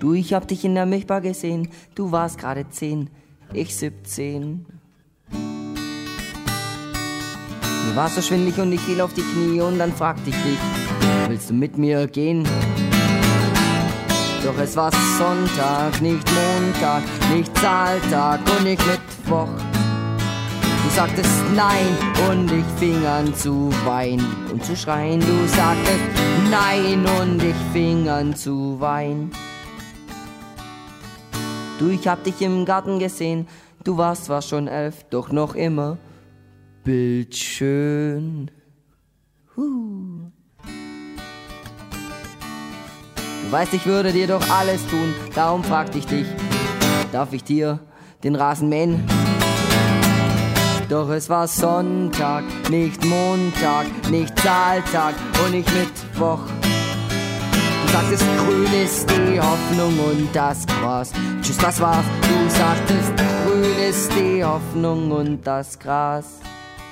Du, ich hab dich in der Milchbar gesehen, du warst gerade 10, ich 17. Mir war so schwindelig und ich fiel auf die Knie und dann fragte ich dich, willst du mit mir gehen? Doch es war Sonntag, nicht Montag, nicht Zahltag und nicht Mittwoch. Du sagtest nein und ich fing an zu weinen und zu schreien. Du sagtest nein und ich fing an zu weinen. Du, ich hab dich im Garten gesehen, du warst zwar schon 11, doch noch immer bildschön. Du weißt, ich würde dir doch alles tun, darum fragte ich dich, darf ich dir den Rasen mähen? Doch es war Sonntag, nicht Montag, nicht Zahltag und nicht Mittwoch. Du sagtest, grün ist die Hoffnung und das Gras. Tschüss, das war's. Du sagtest, grün ist die Hoffnung und das Gras.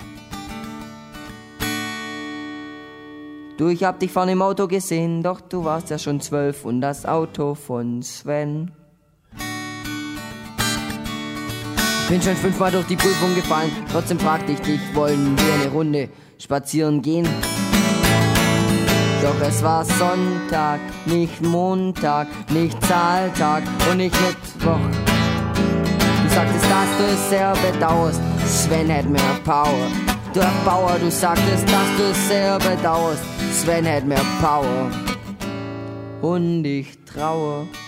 Du, ich hab dich vorne im Auto gesehen, doch du warst ja schon 12 und das Auto von Sven. Bin schon 5-mal durch die Prüfung gefallen, trotzdem fragte ich dich, wollen wir eine Runde spazieren gehen? Doch es war Sonntag, nicht Montag, nicht Zahltag und nicht Mittwoch. Du sagtest, dass du es sehr bedauerst, Sven hat mehr Power. Du Bauer, du sagtest, dass du es sehr bedauerst, Sven hat mehr Power. Und ich traue.